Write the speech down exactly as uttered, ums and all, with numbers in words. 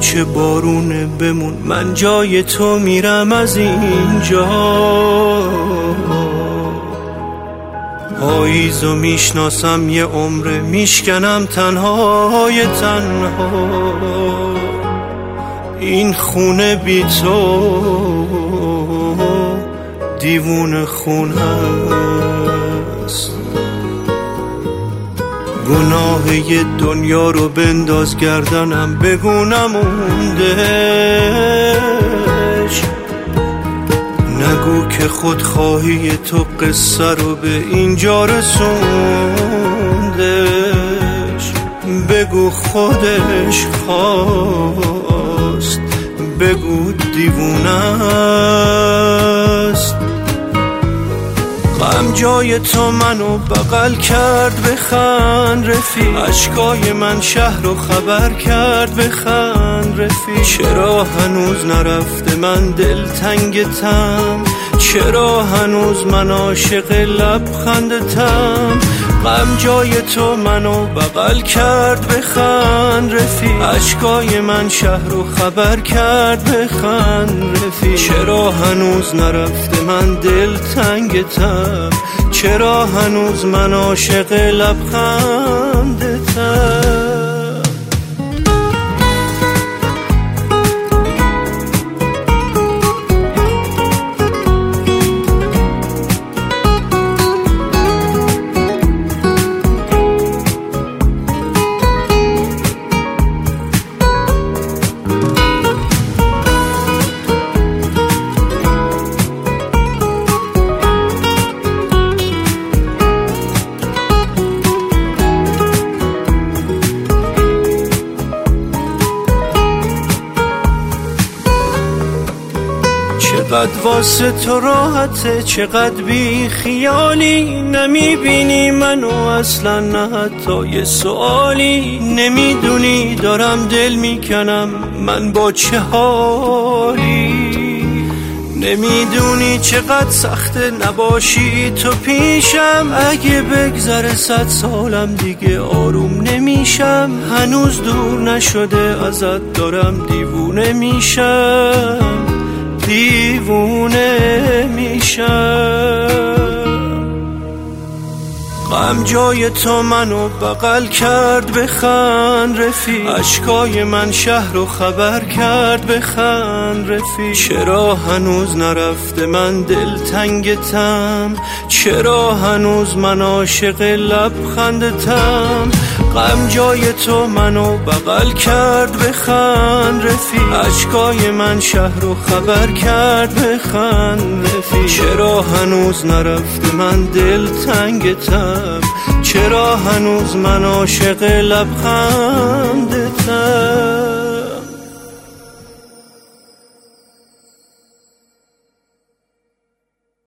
چه بارونه بمون، من جای تو میرم از اینجا. پاییزو میشناسم یه عمره، میشکنم تنهای تنها. این خونه بی تو دیوونه خونه است. گناه یه دنیا رو بنداز گردنم، بگو نموندش. نگو که خودخواهی تو قصه رو به اینجا رسوندش. بگو خودش خواست، بگو دیوونه است. غم جای تو منو بغل کرد، بخند رفیق. اشکای من شهر رو خبر کرد، بخند رفیق. چرا هنوز نرفته من دلتنگتم، چرا هنوز من عاشق لبخندتم. غم جای تو منو بغل کرد، بخند رفیق. اشکای من شهر رو خبر کرد، بخند رفیق. چرا هنوز نرفته من دلتنگتم، چرا هنوز من عاشق لبخندتم. چقدر واسه تو راحته، چقدر بی خیالی. نمیبینی منو اصلا، نه حتی یه سوالی. نمیدونی دارم دل میکنم من با چه حالی. نمیدونی چقدر سخته نباشی تو پیشم. اگه بگذره صد سالم دیگه آروم نمیشم. هنوز دور نشده ازت، دارم دیوونه میشم، دیوونه میشم. غم جای تو منو بغل کرد، بخند رفیق. اشکای من شهر رو خبر کرد، بخند رفیق. چرا هنوز نرفته من دلتنگتم، چرا هنوز من عاشق لبخندتم. غم جای تو منو بغل کرد، بخند رفیق. اشکای من شهر رو خبر کرد، بخند رفیق. چرا هنوز نرفته من دلتنگتم، چرا هنوز من عاشق لبخندتم.